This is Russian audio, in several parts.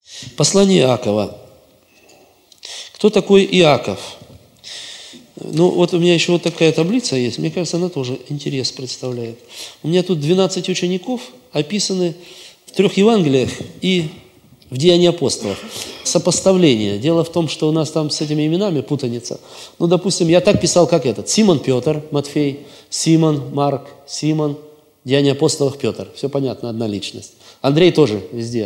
Послание Иакова. Кто такой Иаков? Ну, вот у меня еще вот такая таблица есть. Мне кажется, она тоже интерес представляет. У меня тут 12 учеников описаны в 3 Евангелиях и в Деянии апостолов. Сопоставление. Дело в том, что у нас там с этими именами путаница. Ну, допустим, я так писал, как этот. Симон Петр, Матфей, Симон, Марк, Симон, Деяния апостолов Петр. Все понятно, одна личность. Андрей тоже везде.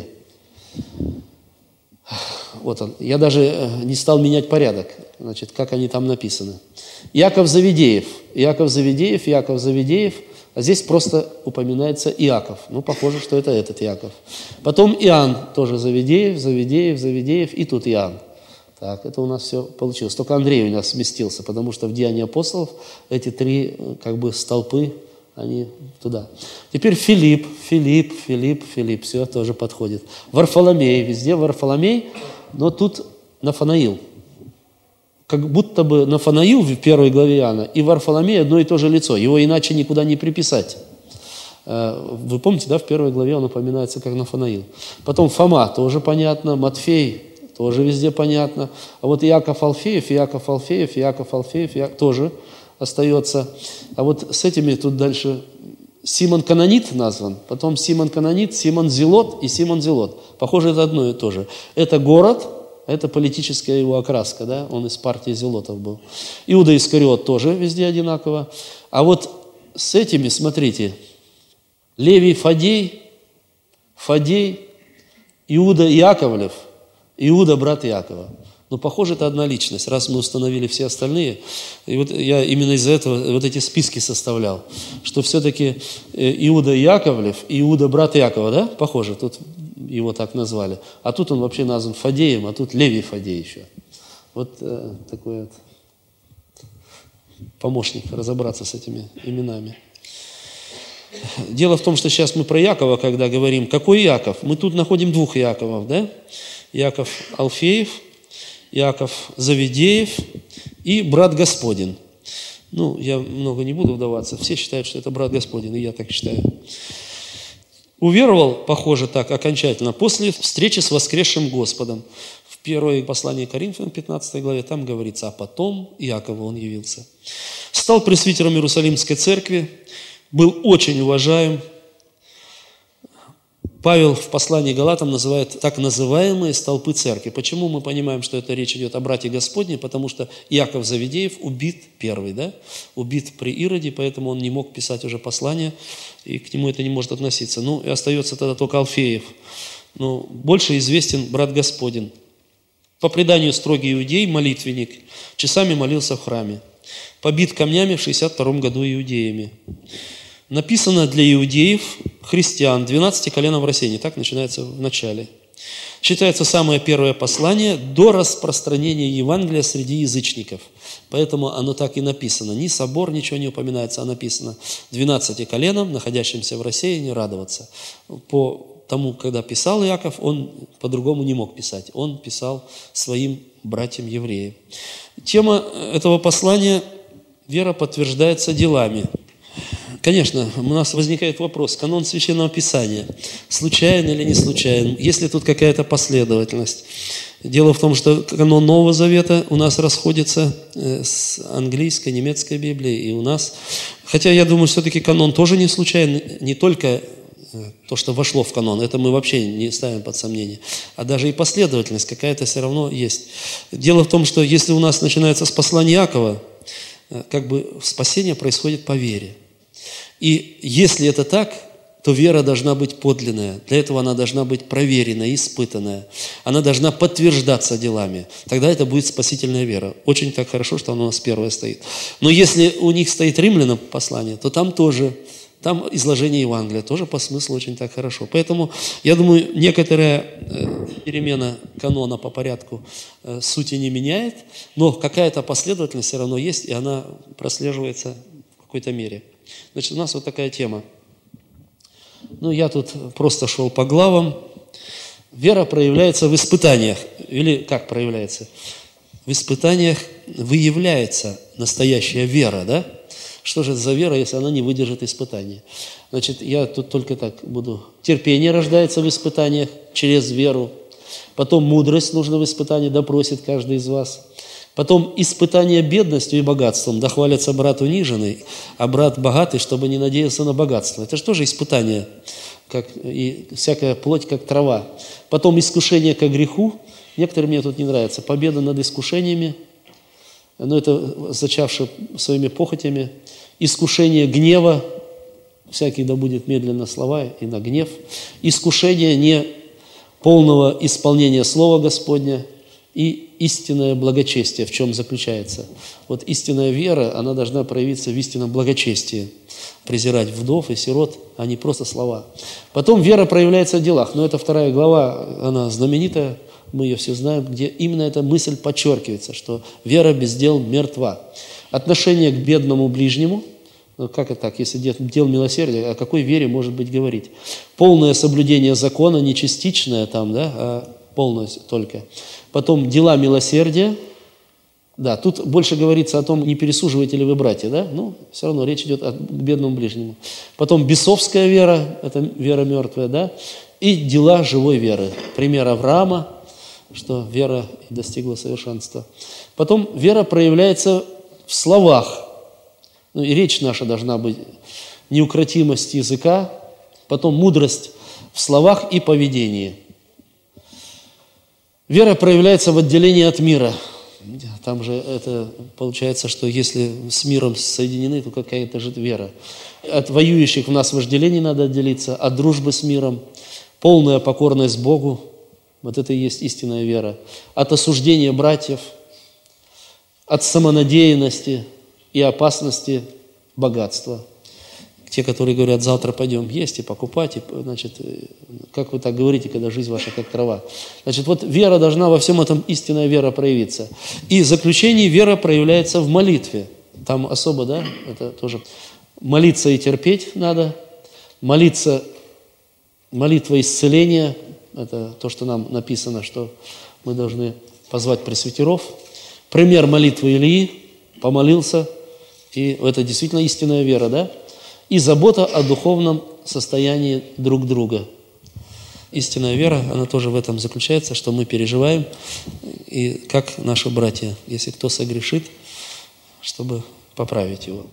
Вот он. Я даже не стал менять порядок, значит, как они там написаны. Иаков Завидеев. Иаков Завидеев, Иаков Завидеев. А здесь просто упоминается Иаков. Ну, похоже, что это этот Иаков. Потом Иоанн, тоже Завидеев, Завидеев, Завидеев, и тут Иоанн. Так, это у нас все получилось. Только Андрей у нас сместился, потому что в Деянии апостолов эти 3 как бы столпы, они туда. Теперь Филипп. Все тоже подходит. Варфоломей. Везде Варфоломей, но тут Нафанаил. Как будто бы Нафанаил в 1 главе Иоанна и Варфоломей одно и то же лицо. Его иначе никуда не приписать. Вы помните, да, в 1 главе он упоминается как Нафанаил. Потом Фома, тоже понятно. Матфей, тоже везде понятно. А вот Иаков Алфеев тоже остается. А вот с этими тут дальше Симон Канонит назван, потом Симон Канонит, Симон Зелот и Симон Зелот. Похоже, это одно и то же. Это город, это политическая его окраска, да? Он из партии Зелотов был. Иуда Искариот тоже везде одинаково. А вот с этими, смотрите, Левий Фадей, Иуда Яковлев, Иуда брат Иакова. Но, похоже, это одна личность, раз мы установили все остальные. И вот я именно из-за этого вот эти списки составлял, что все-таки Иуда Яковлев и Иуда брат Иакова, да, похоже, тут его так назвали. А тут он вообще назван Фадеем, а тут Левий Фадей еще. Вот такой вот помощник разобраться с этими именами. Дело в том, что сейчас мы про Иакова, когда говорим, какой Иаков? Мы тут находим 2 Иаковов, да? Иаков Алфеев, Иаков Завидеев и брат Господень. Ну, я много не буду вдаваться. Все считают, что это брат Господень, и я так считаю. Уверовал, похоже, так окончательно, после встречи с воскресшим Господом. В 1 послании к Коринфянам, 15 главе, там говорится, а потом Иакову он явился. Стал пресвитером Иерусалимской церкви, был очень уважаем. Павел в послании к Галатам называет так называемые столпы церкви. Почему мы понимаем, что это речь идет о брате Господне? Потому что Иаков Завидеев убит первый, да? Убит при Ироде, поэтому он не мог писать уже послание, и к нему это не может относиться. Ну, и остается тогда только Алфеев. Но больше известен брат Господень. По преданию строгий иудей, молитвенник, часами молился в храме. Побит камнями в 62 году иудеями. Написано для иудеев, христиан, 12 коленов России. Так начинается в начале. Считается самое первое послание до распространения Евангелия среди язычников. Поэтому оно так и написано. Ни собор, ничего не упоминается, а написано 12 коленам, находящимся в России, не радоваться. По тому, когда писал Иаков, он по-другому не мог писать. Он писал своим братьям-евреям. Тема этого послания «Вера подтверждается делами». Конечно, у нас возникает вопрос, канон Священного Писания, случайно или не случайно, есть ли тут какая-то последовательность? Дело в том, что канон Нового Завета у нас расходится с английской, немецкой Библией, и у нас, хотя я думаю, все-таки канон тоже не случайно, не только то, что вошло в канон, это мы вообще не ставим под сомнение, а даже и последовательность какая-то все равно есть. Дело в том, что если у нас начинается с послания Иакова, как бы спасение происходит по вере. И если это так, то вера должна быть подлинная. Для этого она должна быть проверенная, испытанная. Она должна подтверждаться делами. Тогда это будет спасительная вера. Очень так хорошо, что она у нас первая стоит. Но если у них стоит Римлянам послание, то там тоже, там изложение Евангелия тоже по смыслу очень так хорошо. Поэтому, я думаю, некоторая перемена канона по порядку сути не меняет, но какая-то последовательность все равно есть, и она прослеживается в какой-то мере. Значит, у нас вот такая тема. Ну, я тут просто шел по главам. Вера проявляется в испытаниях. Или как проявляется? В испытаниях выявляется настоящая вера, да? Что же это за вера, если она не выдержит испытания? Значит, я тут только так буду. Терпение рождается в испытаниях через веру. Потом мудрость нужно в испытании, да просит каждый из вас. Потом испытание бедностью и богатством, да хвалится брат униженный, а брат богатый, чтобы не надеялся на богатство. Это же тоже испытание, как и всякая плоть, как трава. Потом искушение к греху. Некоторым мне тут не нравится. Победа над искушениями, но это зачавшее своими похотями. Искушение гнева, всякий да будет медленно слова и на гнев. Искушение не полного исполнения Слова Господня и истинное благочестие, в чем заключается. Вот истинная вера, она должна проявиться в истинном благочестии. Презирать вдов и сирот, а не просто слова. Потом вера проявляется в делах. Но это 2 глава, она знаменитая, мы ее все знаем, где именно эта мысль подчеркивается, что вера без дел мертва. Отношение к бедному ближнему, ну как это так, если дел милосердия, о какой вере может быть говорить? Полное соблюдение закона, не частичное там, да, а полное только. Потом дела милосердия. Да, тут больше говорится о том, не пересуживаете ли вы братья, да? Ну, все равно речь идет о бедному ближнему. Потом бесовская вера, это вера мертвая, да? И дела живой веры. Пример Авраама, что вера достигла совершенства. Потом вера проявляется в словах. Ну, и речь наша должна быть неукротимость языка, потом мудрость в словах и поведении. Вера проявляется в отделении от мира. Там же это получается, что если с миром соединены, то какая-то же вера. От воюющих в нас вожделений надо отделиться, от дружбы с миром, полная покорность Богу, вот это и есть истинная вера. От осуждения братьев, от самонадеянности и опасности богатства. Те, которые говорят, завтра пойдем есть и покупать, и, значит, как вы так говорите, когда жизнь ваша как трава? Значит, вот вера должна во всем этом, истинная вера проявиться. И в заключении вера проявляется в молитве. Там особо, да, это тоже молиться и терпеть надо. Молиться, молитва исцеления, это то, что нам написано, что мы должны позвать пресвитеров. Пример молитвы Илии, помолился, и это действительно истинная вера, да? И забота о духовном состоянии друг друга. Истинная вера, она тоже в этом заключается, что мы переживаем, и как наши братья, если кто согрешит, чтобы поправить его.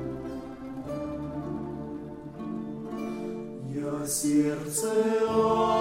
Сердце